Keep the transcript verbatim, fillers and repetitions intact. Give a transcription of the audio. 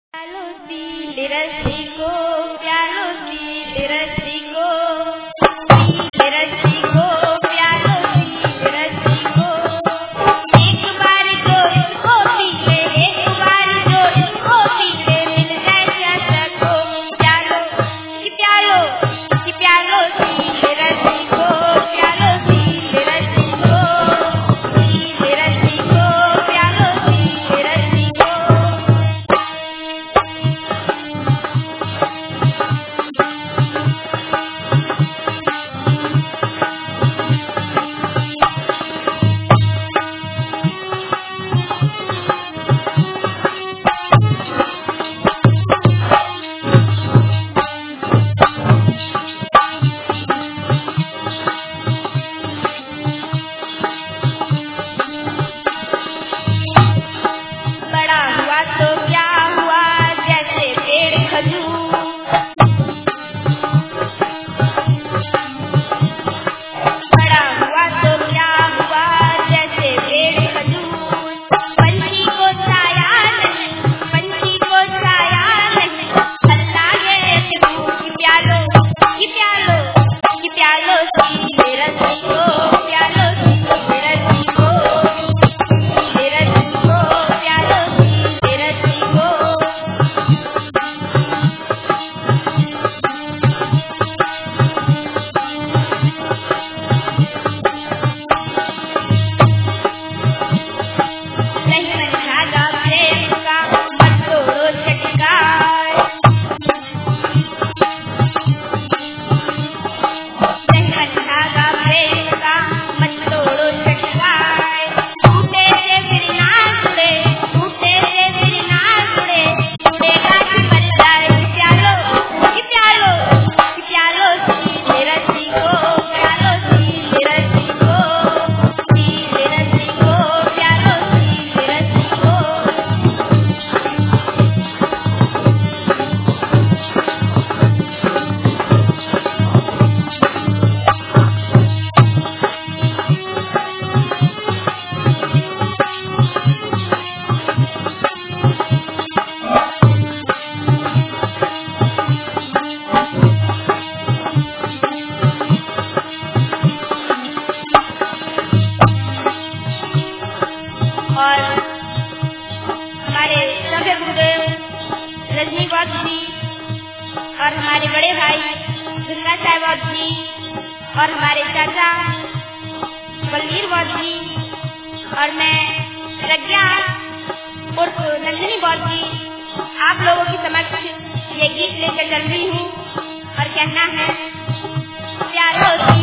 प्यालो सी रस्सी को, प्यालो सी रस्सी को, सी रस्सी को, प्यालो सी रस्सी को। एक बार जो इसको पी ले, एक बार जो इसको पी ले, मिल जाए क्या सबको। प्यालो कि प्यालो कि प्यालो सी रस्सी को, प्यालो सी रस्सी को, सी रस्सी को, प्यालो सी रस्सी को। बड़ा हुआ तो क्या हुआ, जैसे पेड़ खजूर। बड़ा हुआ तो क्या हुआ, जैसे पेड़ खजूर। पंछी को छाया नहीं, पंछी को छाया नहीं, अल्लाह ये कि प्यालो कि प्यालो कि प्यालो सी रस्सी को, प्यालो सी रस्सी को, सी रस्सी को, प्यालो सी रस्सी को। नहीं मन धागा प्रेम का, मत तोड़ो चटकाए। नहीं मन धागा प्रेम का, मत तोड़ो चटकाए। टूटे से फिर ना जुड़े, टूटे से फिर ना जुड़े, जुड़ेगा कि मर जाए। कि प्यालो कि प्यालो कि प्यालो सी रस्सी को, प्यालो सी रस्सी को, सी रस्सी को, प्यालो सी रस्सी को। और हमारे सभ्य गुरुदेव रजनी बौद्ध जी और हमारे बड़े भाई दुर्गा साहब बौद्ध जी और हमारे चाचा बलवीर बौद्ध जी और मैं प्रज्ञा उर्फ नंदिनी बौद्ध जी आप लोगों की समक्ष ये गीत लेकर चल रही हूँ और कहना है प्यालो सी